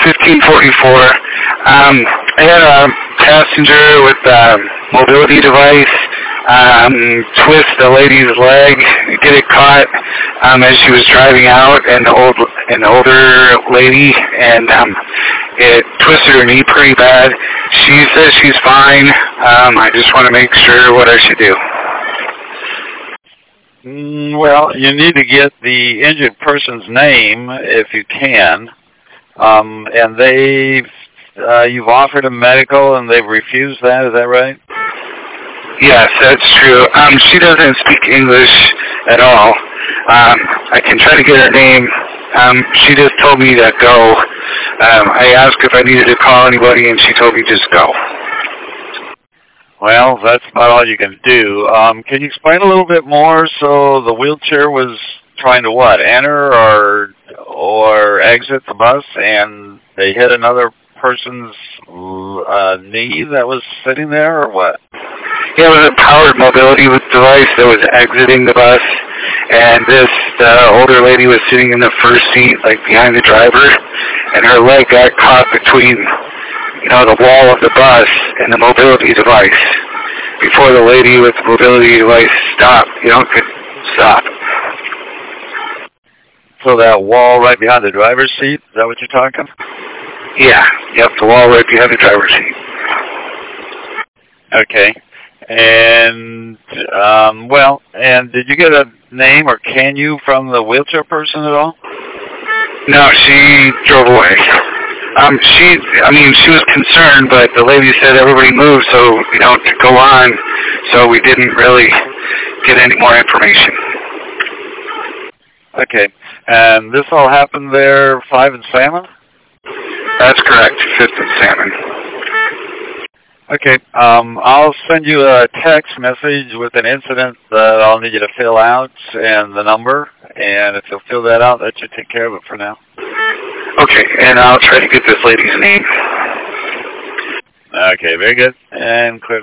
1544. I had a passenger with a mobility device twist the lady's leg, get it caught as she was driving out, and an older lady, and it twisted her knee pretty bad. She says she's fine. I just want to make sure what I should do. Well, you need to get the injured person's name if you can, and you've offered a medical and they've refused that. Is that right? Yes, that's true. She doesn't speak English at all. I can try to get her name. She just told me to go. I asked if I needed to call anybody, and she told me just go. Well, that's about all you can do. Can you explain a little bit more? So the wheelchair was trying to what? Enter or exit the bus, and they hit another person's knee that was sitting there, or what? Yeah, it was a powered mobility device that was exiting the bus, and the older lady was sitting in the first seat, like behind the driver, and her leg got caught between, the wall of the bus and the mobility device. Before the lady with the mobility device stopped, could stop. So that wall right behind the driver's seat, is that what you're talking? Yeah, yep, the wall right behind the driver's seat. Okay. And, and did you get a name, or can you, from the wheelchair person at all? No, she drove away. She was concerned, but the lady said everybody moved, so, to go on, so we didn't really get any more information. Okay. And this all happened there, 5 and Salmon? That's correct, 5th and Salmon. Okay, I'll send you a text message with an incident that I'll need you to fill out and the number, and if you'll fill that out, that should take care of it for now. Okay, and I'll try to get this lady's name. Okay, very good, and clear.